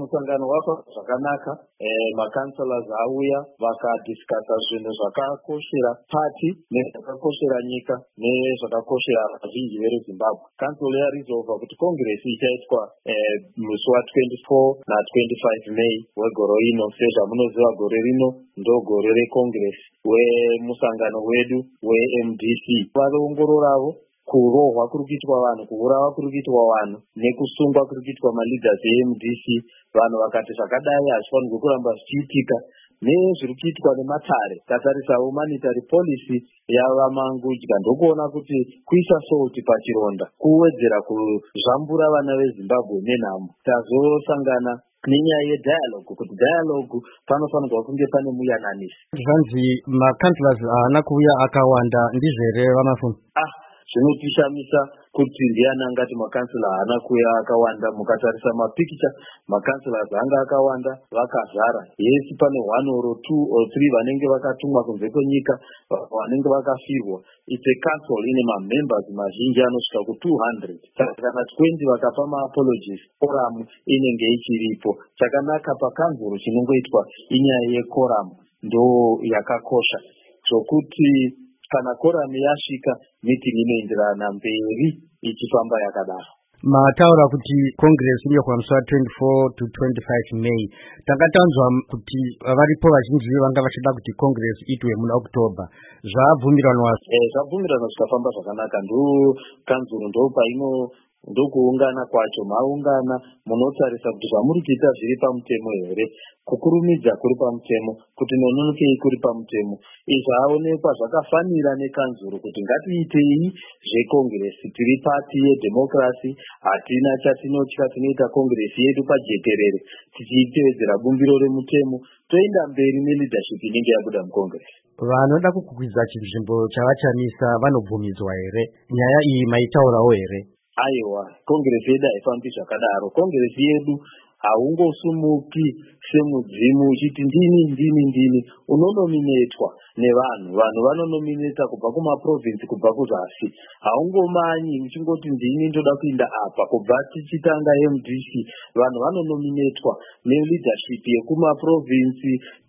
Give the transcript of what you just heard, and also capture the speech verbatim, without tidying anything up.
musangano wako zvakanaka. Eh, makanselas auya vakadiscasa zvinhu zvakakoshera pati nezvakakoshera nyika nezvakakoshera vazhinji veruZimbabwe. Kanselo yarizova kuti kongresi ichaitwa eh, musi wa24 na25 Mei wegore ino. Sezvamunoziva gore rino ndogore rekongresi wemusangano wedu weM D C. Vanoongororavo kurohwa kuri kuitwa vanhu, kuurawa kuri kuitwa vanhu nekusungwa kuri kuitwa maleaders eM D C. Vanhu vakati zvakadai hazvifanirwi kuramba zvichiitika. Nezviri kuitwa nematare, tatarisawo monetary policy yavamangudya ndokuona kuti kuisa salt pachironda kuwedzera kuzvambura vana veZimbabwe nenhamo. Tazosangana nenyaya yedialogue, kuti dialogue panofanirwa kunge pane muyananisi. Zvanzi makanselas haana kuuya akawanda, ndizvo here Vamafumi? Ah, zvinotishamisa kuti ndiani angati makansela haana kuuya akawanda. Mukatarisa mapikicha, makanselas anga akawanda vakazara. Yesi pane one or two or three vanenge vakatumwa kunze kwenyika, vanenge vakafirwa. It's a council ine mamembers mazhinji anosvika ku two hundred. Saka kana twenty vakapa maapologies, forum inenge ichiripo. Chakanaka pakanzuro chinongoitwa inyaya yekoramu ndo yakakosha, zvokuti kana koramu yasvika meeting inoenderana mberi ichifamba yakadaro. Mataura kuti Congress inoitwa musi wa24 to twenty-five Mei. Takatanzwa kuti varipo vazhinji vanga vachida kuti Congress itwe muna October. Zvabvumiranwa? Eh, zvabvumiranwa zvikafamba zvakanaka. Ndo kanzuro ndo paino ndokuungana kwacho. Maungana munotarisa kuti zvamuri kuita zviri pamutemo here, kukurumidza kuri pamutemo, kuti nononokei kuri pamutemo. Izvi zvaonekwa zvakafanira nekanzuro kuti ngatiitei zvekongresi. Tiri pati yedhemokrasi, hatina chatinotya, tinoita kongresi yedu pajekerere tichiitevedzera bumbiro remutemo, toenda mberi neleadership inenge yabuda mukongresi. Vanoda kukwidza chinzvimbo chavachamisa vanobvumidzwa here? Nyaya iyi maitaurawo here? Aiwa, kongresi yedu haifambi zvakadaro. Kongresi yedu haungosumuki semudzimu uchiti ndini ndini ndini. Unonominetwa nevanhu. Vanhu vanonomineta kubva kumaprovinsi, kubva kuzasi. Haungomanyi uchingoti ndini ndoda kuinda apa. Kubva tichitanga M D C, vanhu vanonominetwa neleadership yekumaprovinsi